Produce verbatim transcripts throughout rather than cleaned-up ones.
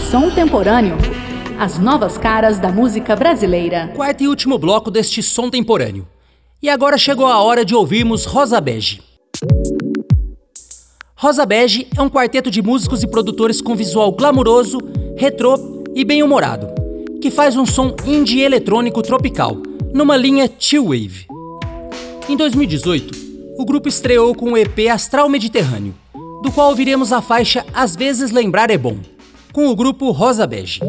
Som Temporâneo. As novas caras da música brasileira. Quarto e último bloco deste Som Temporâneo. E agora chegou a hora de ouvirmos Rosa Bege. Rosa Bege é um quarteto de músicos e produtores com visual glamuroso, retrô e bem-humorado, que faz um som indie eletrônico tropical, numa linha chill wave. Em dois mil e dezoito, o grupo estreou com o E P Astral Mediterrâneo, do qual ouviremos a faixa Às Vezes Lembrar é Bom, com o grupo Rosa Bege.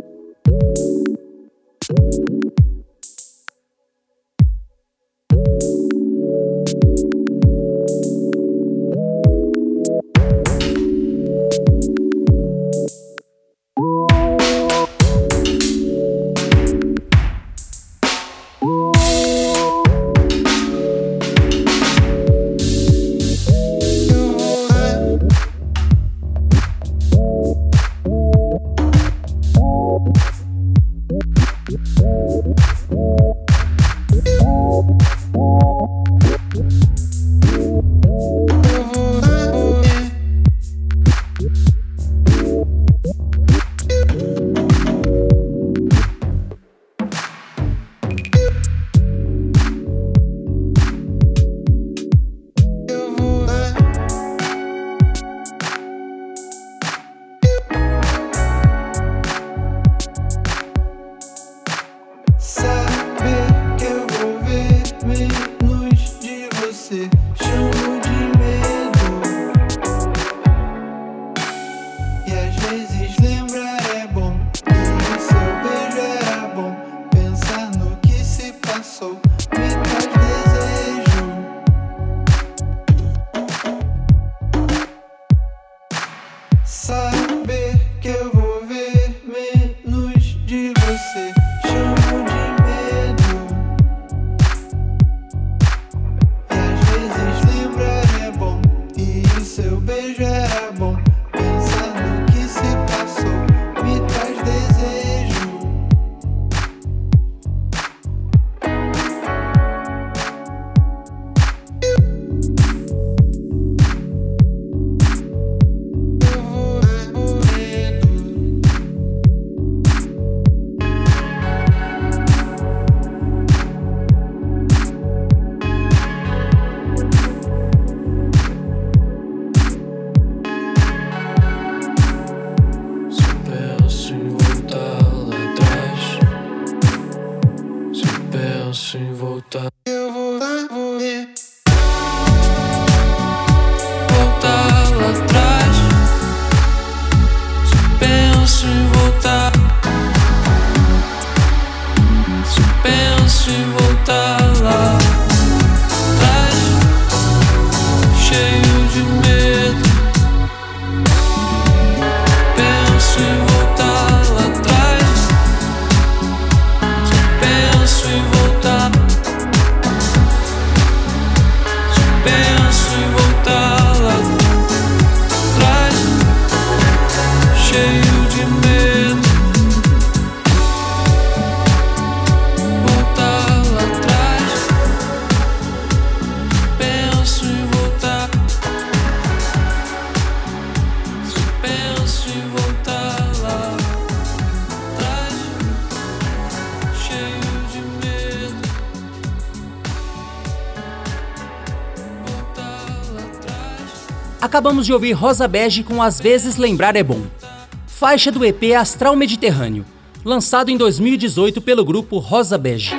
Acabamos de ouvir Rosa Bege com Às Vezes Lembrar é Bom, faixa do E P Astral Mediterrâneo, lançado em dois mil e dezoito pelo grupo Rosa Bege.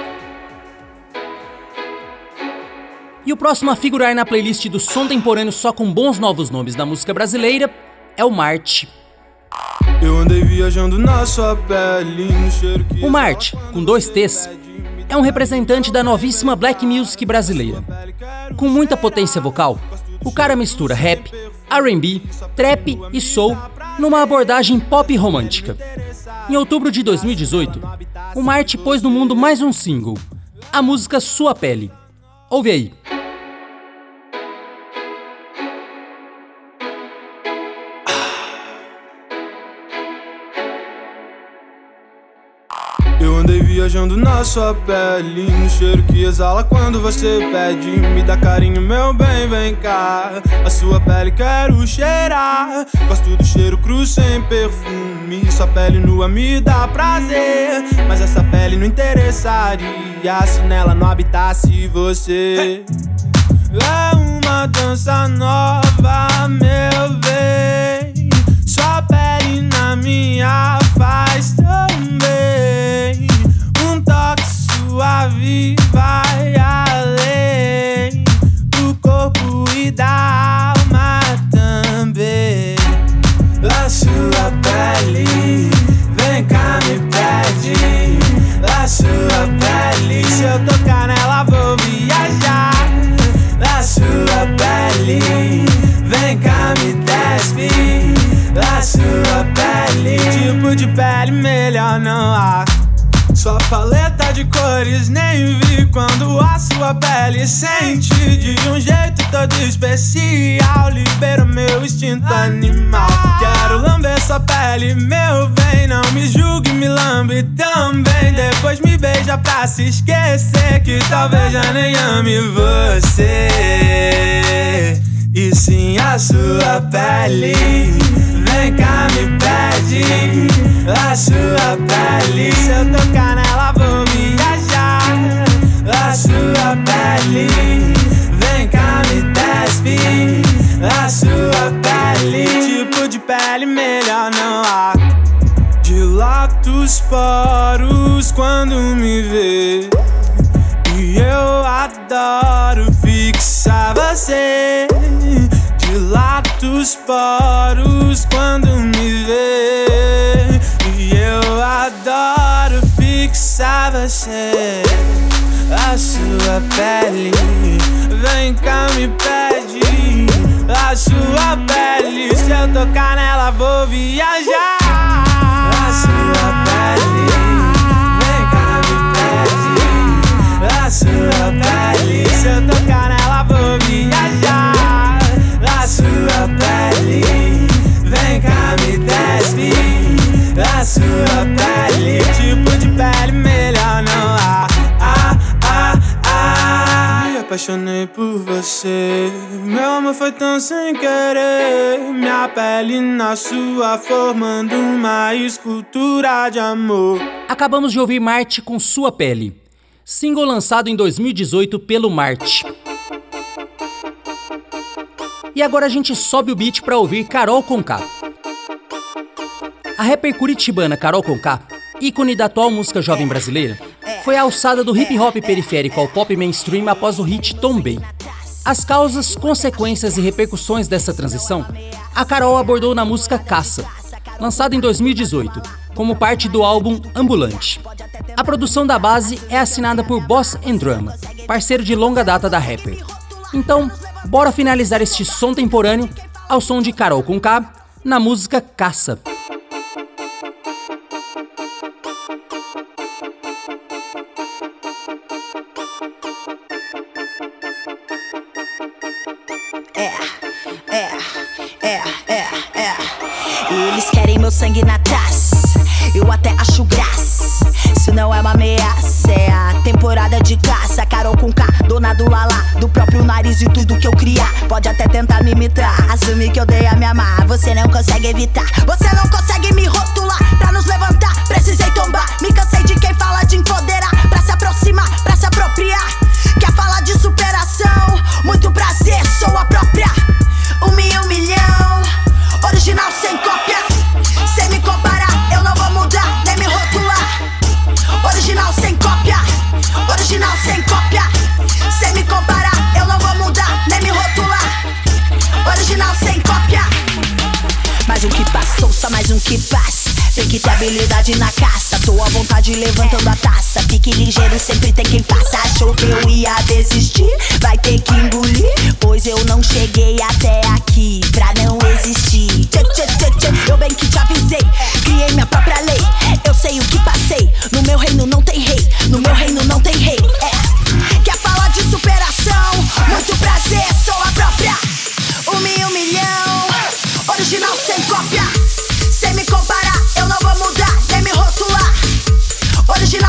E o próximo a figurar na playlist do Som Temporâneo só com bons novos nomes da música brasileira é o Marte. Eu andei viajando na sua pele, no cheiro que... O Marte, com dois T's, é um representante da novíssima black music brasileira. Com muita potência vocal, o cara mistura rap, R and B, trap e soul numa abordagem pop romântica. Em outubro de dois mil e dezoito, o Marte pôs no mundo mais um single, a música Sua Pele. Ouve aí. Eu andei viajando na sua pele, no cheiro que exala quando você pede. Me dá carinho, meu bem, vem cá. A sua pele quero cheirar. Gosto do cheiro cru sem perfume. Sua pele nua me dá prazer, mas essa pele não interessaria se nela não habitasse você. É uma dança nova, meu bem. Sua pele na minha faz tão bem. Um toque suave vai além do corpo e da alma também. A sua pele, vem cá, me pede. A sua pele, se eu tocar nela vou viajar. A sua pele, vem cá, me despe. A sua pele, tipo de pele melhor não há. Sua paleta de cores nem vi quando a sua pele sente de um jeito todo especial. Libera meu instinto animal. Quero lamber sua pele, meu bem. Não me julgue, me lambe também. Depois me beija pra se esquecer que talvez já nem ame você. E sim a sua pele, vem cá, me pede. A sua pele, se eu tocar nela vou viajar. A sua pele, vem cá, me despe. A sua pele, tipo de pele melhor não há. Dilata os poros quando me vê, e eu adoro fixar você. Dilata os poros quando me vê, e eu adoro fixar você. A sua pele, vem cá, me pede. A sua pele, se eu tocar nela vou viajar. A sua pele, vem cá, me pede. A sua pele, se eu tocar nela vou viajar. A sua pele, vem cá, me despe. A sua pele, tipo de pele melhor não há. Ah, ah, ah. Me apaixonei por você, meu amor foi tão sem querer. Minha pele na sua, formando uma escultura de amor. Acabamos de ouvir Marte com Sua Pele, single lançado em dois mil e dezoito pelo Marte. E agora a gente sobe o beat pra ouvir Carol Conká. A rapper curitibana Carol Conká, ícone da atual música jovem brasileira, foi a alçada do hip hop periférico ao pop mainstream após o hit Tombei. As causas, consequências e repercussões dessa transição, a Carol abordou na música Caça, lançada em dois mil e dezoito, como parte do álbum Ambulante. A produção da base é assinada por Boss and Drama, parceiro de longa data da rapper. Então, bora finalizar este som temporâneo ao som de Carol Conká na música Caça. É, é, é, é, é. Eles querem meu sangue na taça, eu até acho graça. Isso não é uma ameaça, é a temporada de caça. Carol Conká, dona do lalá, do próprio nariz e tudo que eu criar. Pode até tentar me imitar, assumir que eu dei a me amar. Você não consegue evitar, você não consegue me rotular. Pra nos levantar, precisei tombar. Me cansei de quem fala de empoderar, pra se aproximar, pra se apropriar. Quer falar de superação? Muito prazer, sou a própria. Um mil, um milhão, original sem cópia. Sem me comparar, eu não vou mudar, nem me rotular. Original sem cópia, original sem cópia. Sem me comparar, eu não vou mudar, nem me rotular. Original sem cópia. Mais um que passou, só mais um que passa. Tem que ter habilidade na caça, tô à vontade levantando a taça. Fique ligeiro, sempre tem quem faça. Achou que eu ia desistir? Vai ter que engolir, pois eu não cheguei até aqui pra não existir. Tchê, tchê, tchê, tchê. Eu bem que te avisei, criei minha própria lei. Eu sei o que passei, no meu reino não tem rei. No meu reino não tem rei, é. Quer falar de superação? Muito prazer, sou a própria. Um mil, um milhão, original sem cópia. Sem me comparar, eu não vou mudar, nem me rotular. Original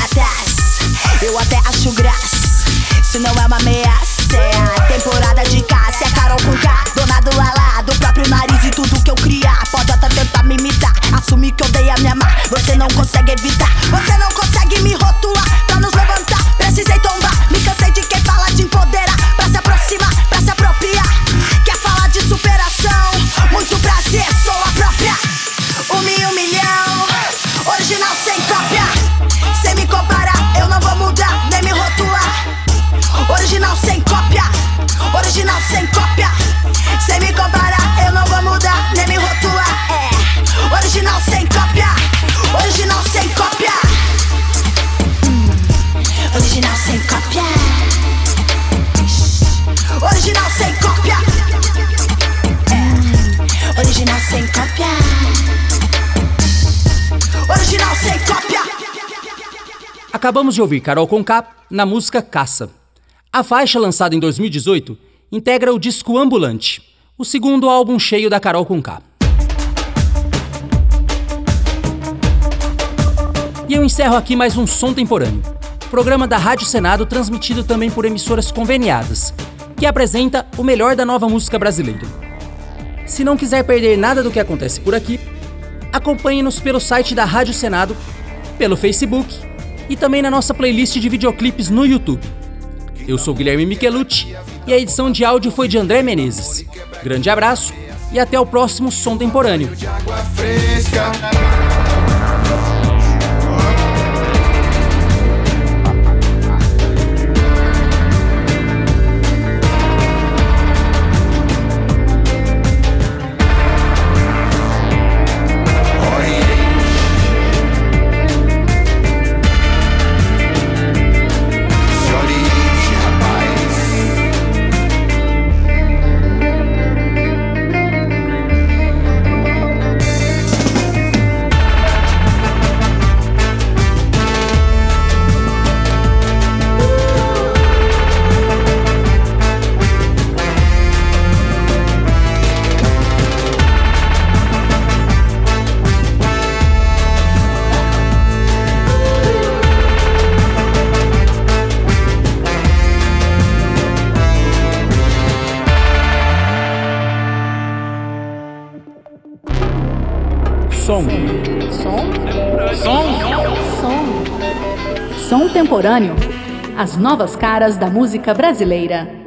atrás. Eu até acho graça, isso não é uma ameaça. É a temporada de caça, é a Carol Conká, dona do Lala, do próprio nariz e tudo que eu criar. Pode até tentar me imitar, assumir que odeia me amar. Você não consegue evitar, você não consegue me rotular. Pra nos levantar, precisei tombar. Me cansei de quem fala de empoderar, pra se aproximar, pra se apropriar. Quer falar de superação? Muito prazer, sou a própria. Um mil, um milhão, original sem cópia. Sem me comparar, eu não vou mudar, nem me rotular. Original sem cópia, original sem cópia. Sem me comparar, eu não vou mudar, nem me rotular. É, original sem cópia, original sem cópia. hum, Original sem cópia. Original sem cópia. É, original sem cópia. Original sem cópia. Acabamos de ouvir Carol Conká na música Caça. A faixa, lançada em dois mil e dezoito, integra o disco Ambulante, o segundo álbum cheio da Carol Conká. E eu encerro aqui mais um Som Temporâneo, programa da Rádio Senado transmitido também por emissoras conveniadas, que apresenta o melhor da nova música brasileira. Se não quiser perder nada do que acontece por aqui, acompanhe-nos pelo site da Rádio Senado, pelo Facebook e também na nossa playlist de videoclipes no YouTube. Eu sou Guilherme Michelucci e a edição de áudio foi de André Menezes. Grande abraço e até o próximo Som Temporâneo. Som. Som? Som? Som. Som Temporâneo. As novas caras da música brasileira.